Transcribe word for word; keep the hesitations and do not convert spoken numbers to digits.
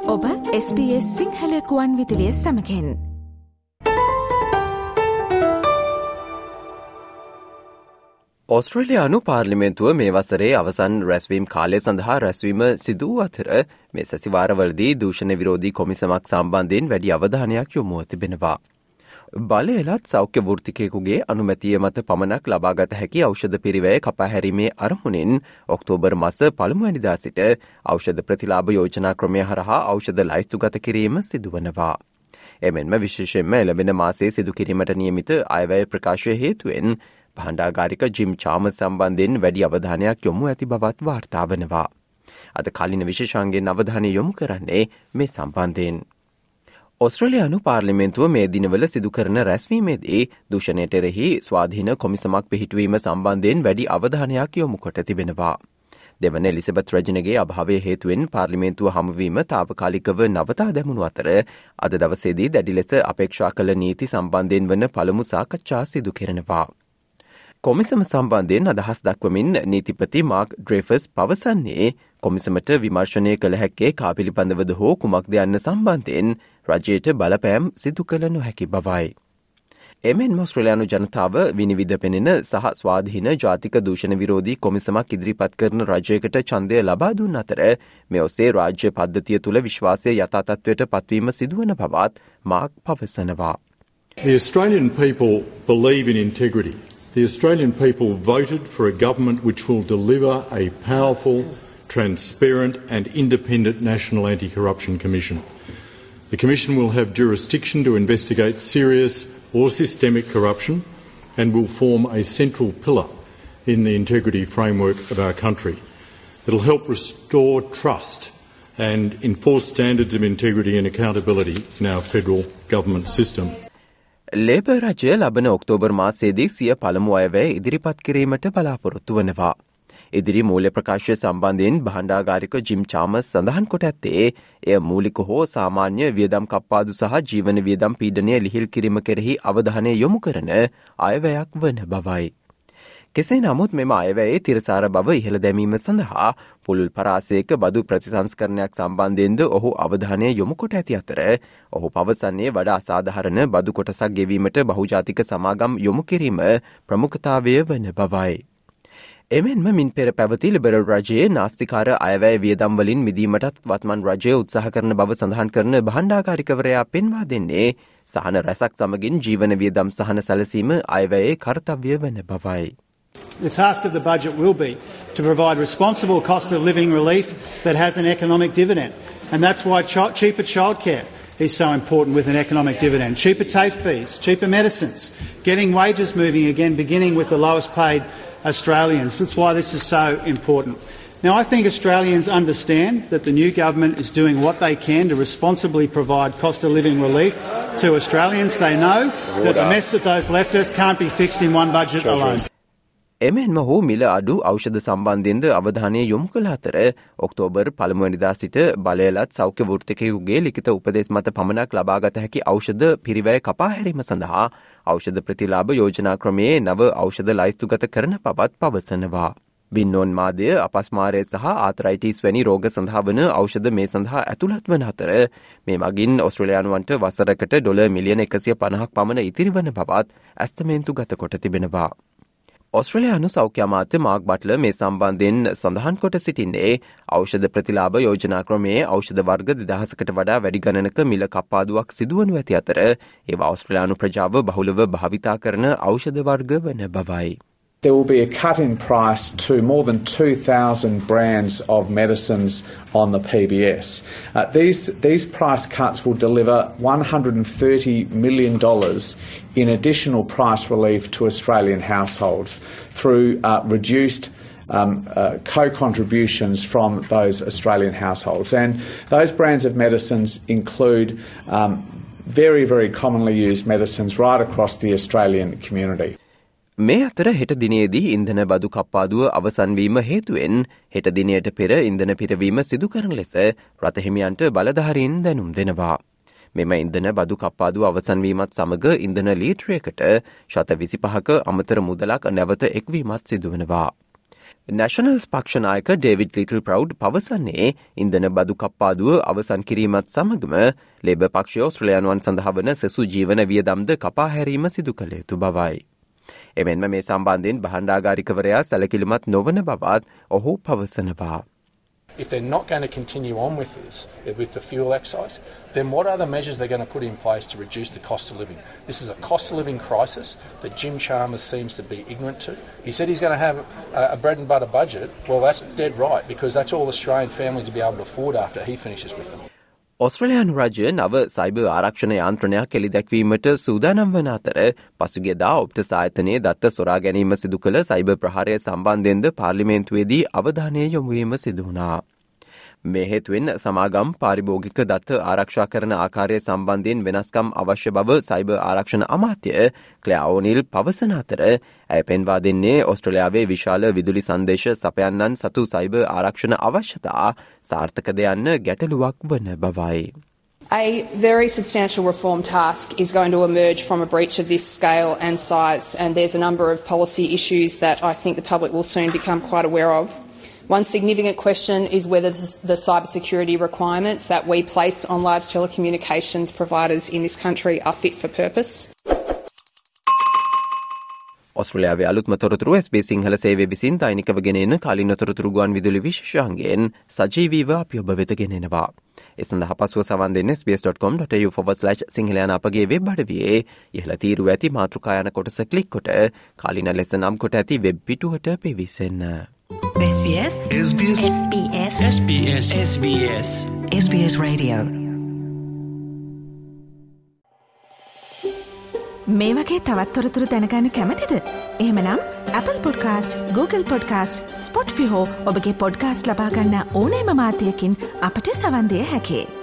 ඔබ S B S Sinhala ගුවන් විදුලිය සමගින් ඕස්ට්‍රේලියානු පාර්ලිමේන්තුව මේ වසරේ අවසන් රැස්වීම් කාලය සඳහා රැස්වීම සිදු වූ අතර මේ සැසිවාරවලදී දූෂණ විරෝධී කොමිසමක් සම්බන්ධයෙන් වැඩි අවධානයක් යොමුව තිබෙනවා. බලයලත් සෞඛ්‍ය වෘත්තිකයෙකුගේ අනුමැතිය මත පමණක් ලබාගත හැකි ඖෂධ පිරිවැය කපා හැරීමේ අරමුණින් ඔක්තෝබර් මාස පළමුවැනිදා සිට ඖෂධ ප්‍රතිලාභ යෝජනා ක්‍රමය හරහා ඖෂධ ලයිස්තුගත කිරීම සිදුවනවා. එමෙන්ම විශේෂයෙන්ම එළඹෙන මාසයේ සිදු කිරීමට නියමිත අයවැය ප්‍රකාශය හේතුවෙන් භාණ්ඩාගාරික ජිම් චාමස් සම්බන්ධයෙන් වැඩි අවධානයක් යොමු ඇති බවත් වාර්තා වනවා. අද කලින විශේෂාංගයෙන් අවධානය යොමු කරන්නේ මේ සම්බන්ධයෙන්. ඕස්ට්‍රේලියානු පාර්ලිමේන්තුව මේ දිනවල සිදු කරන රැස්වීමේදී දූෂණයට එරෙහි ස්වාධීන කොමිසමක් පිහිටුවීම සම්බන්ධයෙන් වැඩි අවධානයක් යොමු කොට තිබෙනවා. දෙවන එලිසබෙත් රජනගේ අභාවය හේතුවෙන් පාර්ලිමේන්තුව හමුවීම තාවකාලිකව නවතා දැමුණු අතර අද දවසේදී දැඩි ලෙස අපේක්ෂා කළ නීති සම්බන්ධයෙන් වන පළමු සාකච්ඡා සිදු කෙරෙනවා. කොමිසම සම්බන්ධයෙන් අදහස් දක්වමින් නීතිපති මාර්ක් ඩ්‍රේෆස් පවසන්නේ කොමිසමට විමර්ශනය කළ හැක්කේ කා පිළිබඳවද හෝ කුමක්ද යන්න සම්බන්ධයෙන් රජයට බලපෑම් සිදු කළ නොහැකි බවයි. එමෙන්ම ඕස්ට්‍රේලියානු ජනතාව විනිවිද පෙනෙන සහ ස්වාධීන ජාතික දූෂණ විරෝධී කොමිසමක් ඉදිරිපත් කරන රජයකට ඡන්දය ලබා දුන් අතර මේ ඔස්සේ රාජ්‍ය පද්ධතිය තුළ විශ්වාසය යථා තත්ත්වයට පත්වීම සිදුවන බවත් මාර්ක් පවසනවා. The Australian people believe in integrity. The Australian people voted for a government which will deliver a powerful, transparent and independent National Anti-Corruption Commission. The Commission will have jurisdiction to investigate serious or systemic corruption and will form a central pillar in the integrity framework of our country. It will help restore trust and enforce standards of integrity and accountability in our federal government system. Labour රජය ලබන October මාසයේදී සිය පළමු අයවැය ඉදිරිපත් කිරීමට බලාපොරොත්තු වනවා. ඉදිරි මූල්‍ය ප්‍රකාශය සම්බන්ධයෙන් භාණ්ඩාගාරික ජිම් චාමස් සඳහන් කොට ඇත්තේ එය මූලික හෝ සාමාන්‍ය වියදම් කප්පාදු සහ ජීවන වියදම් පීඩනය ලිහිල් කිරීම කෙරෙහි අවධානය යොමු කරන අයවැයක් වන බවයි. කෙසේ නමුත් මෙම අයවැයේ තිරසාර බව ඉහළ දැමීම සඳහා පුළුල් පරාසයක බදු ප්‍රතිසංස්කරණයක් සම්බන්ධයෙන්ද ඔහු අවධානය යොමු කොට ඇති අතර ඔහු පවසන්නේ වඩා අසාධාරණ බදු කොටසක් ගෙවීමට බහුජාතික සමාගම් යොමු කිරීම ප්‍රමුඛතාවය වන බවයි. එමෙන්ම මින් පෙර පැවති ලිබරල් රජයේ නාස්තිකාර අයවැය වියදම් වලින් මිදීමටත් වත්මන් රජය උත්සාහ කරන බව සඳහන් කරන භාණ්ඩාගාරිකවරයා පෙන්වා දෙන්නේ සහන රැසක් සමගින් ජීවන වියදම් සහන සැලසීම අයවැයේ කර්තව්‍ය වන බවයි. The task of the budget will be to provide responsible cost of living relief that has an economic dividend. And that's why ch- cheaper childcare is so important with an economic dividend. Cheaper TAFE fees, cheaper medicines, getting wages moving again, beginning with the lowest paid Australians. That's why this is so important. Now, I think Australians understand that the new government is doing what they can to responsibly provide cost of living relief to Australians. They know that the mess that those left us can't be fixed in one budget alone. එමෙන්ම හෝ මිල අඩු ඖෂධ සම්බන්ධයෙන්ද අවධානය යොමු කළ අතර October පළමුවැනිදා සිට බලයලත් සෞඛ්‍ය වෘත්තිකයෙකුගේ ලිඛිත උපදෙස් මත පමණක් ලබාගත හැකි ඖෂධ පිරිවැය කපා හැරීම සඳහා ඖෂධ ප්‍රතිලාභ යෝජනා ක්‍රමයේ නව ඖෂධ ලයිස්තුගත කරන බවත් පවසනවා. බින්නෝන්මාදය, අපස්මාරය සහ ආතරයිටිස් වැනි රෝග සඳහා වන ඖෂධ මේ සඳහා ඇතුළත් වන අතර මේ මගින් ඕස්ට්‍රේලියානුවන්ට වසරකට ඩොලර් මිලියන එකසිය පනහක් පමණ ඉතිරි වන බවත් ඇස්තමේන්තු ගත කොට තිබෙනවා. ඕස්ට්‍රේලියානු සෞඛ්‍ය අමාත්‍ය මාර්ක් බට්ලර් මේ සම්බන්ධයෙන් සඳහන් කොට සිටින්නේ ඖෂධ ප්‍රතිලාභ යෝජනා ක්‍රමයේ ඖෂධ වර්ග දෙදහසකට වඩා වැඩි ගණනක මිල කප්පාදුවක් සිදුවනු ඇති අතර ඒවා ඕස්ට්‍රේලියානු ප්‍රජාව බහුලව භාවිතා කරන ඖෂධ වර්ග වන බවයි. There will be a cut in price to more than two thousand brands of medicines on the P B S. Uh, these, these price cuts will deliver one hundred thirty million dollars in additional price relief to Australian households through uh, reduced um, uh, co-contributions from those Australian households. And those brands of medicines include um, very, very commonly used medicines right across the Australian community. මේ අතර හෙට දිනේදී ඉන්ධන බදු කප්පාදුව අවසන් වීම හේතුවෙන් හෙට දිනයට පෙර ඉන්ධන පිරවීම සිදු කරන ලෙස රථ හිමියන්ට බලධාරීන් දැනුම් දෙනවා. මෙම ඉන්ධන බදු කප්පාදුව අවසන් වීමත් සමග ඉන්ධන ලීටරයකට ශත විසිපහක අමතර මුදලක් නැවත එක්වීමත් සිදුවනවා. නැෂනල්ස් පක්ෂ නායක ඩේවිඩ් ලිටල් ප්‍රවුඩ් පවසන්නේ ඉන්ධන බදු කප්පාදුව අවසන් කිරීමත් සමගම ලේබර් පක්ෂය ඕස්ට්‍රේලියානුවන් සඳහා වන සෙසු ජීවන වියදම්ද කපා හැරීම සිදු කළ යුතු බවයි. එමෙන්ම මේ සම්බන්ධයෙන් භාණ්ඩාගාරිකවරයා සැලකිලිමත් නොවන බවත් ඔහු පවසනවා. If they're not going to continue on with this, with the fuel excise, then what are the measures they're going to put in place to reduce the cost of living? This is a cost of living crisis that Jim Chalmers seems to be ignorant to. He said he's going to have a, a bread and butter budget. Well, that's dead right, because that's all Australian families will be able to afford after he finishes with them. ඔස්ට්‍රේලියානු රජය නව cyber ආරක්ෂණ යාන්ත්‍රණයක් එළි දැක්වීමට සූදානම් වන අතර පසුගියදා ඔප්ටස් ආයතනයේ දත්ත සොරා ගැනීම සිදු කළ සයිබර් ප්‍රහාරය සම්බන්ධයෙන්ද පාර්ලිමේන්තුවේදී අවධානය යොමු වීම සිදු වුණා. මේ හේතුවෙන් සමාගම් පාරිභෝගික දත්ත ආරක්ෂා කරන ආකාරය සම්බන්ධයෙන් වෙනස්කම් අවශ්‍ය බව සයිබර් ආරක්ෂණ අමාත්‍ය ක්ලෙයා ඕනිල් පවසන අතර ඇය පෙන්වා දෙන්නේ ඔස්ට්‍රේලියාවේ විශාල විදුලි සංදේශ සපයන්නන් සතු සයිබර් ආරක්ෂණ අවශ්‍යතා සාර්ථකද යන්න ගැටලුවක් වන බවයි. A very substantial reform task is going to emerge from a breach of this scale and size, and there's a number of policy issues that I think the public will soon become quite aware of. One significant question is whether the cybersecurity requirements that we place on large telecommunications providers in this country are fit for purpose. ඔස්ට්‍රේලියාවේ අලුත්ම තොරතුරු S B S Sinhala සේවය විසින් දෛනිකව ගෙන එන කාලින තොරතුරු ගුවන් විදුලි විශේෂාංගයෙන් සජීවීව අපි ඔබ වෙත ගෙනෙනවා. ඒ සඳහා පසුව සවන් දෙන්න S B S dot com dot A U forward slash Sinhala යන අපගේ වෙබ් අඩවියේ ඉහළ තීරුව ඇති මාතෘකා යන කොටස ක්ලික් කොට කාලින ලෙස නම් කොට ඇති වෙබ් පිටුවට පිවිසෙන්න. S B S S B S S B S S B S S B S S B S Radio. මේ වගේ තවත් තොරතුරු දැනගන්න කැමතිද? එහෙමනම් Apple Podcast, Google Podcast, Spotify හෝ ඔබගේ පොඩ්කාස්ට් ලබා ගන්න ඕනෑම මාධ්‍යයකින් අපට සවන් දෙන්න හැකියි.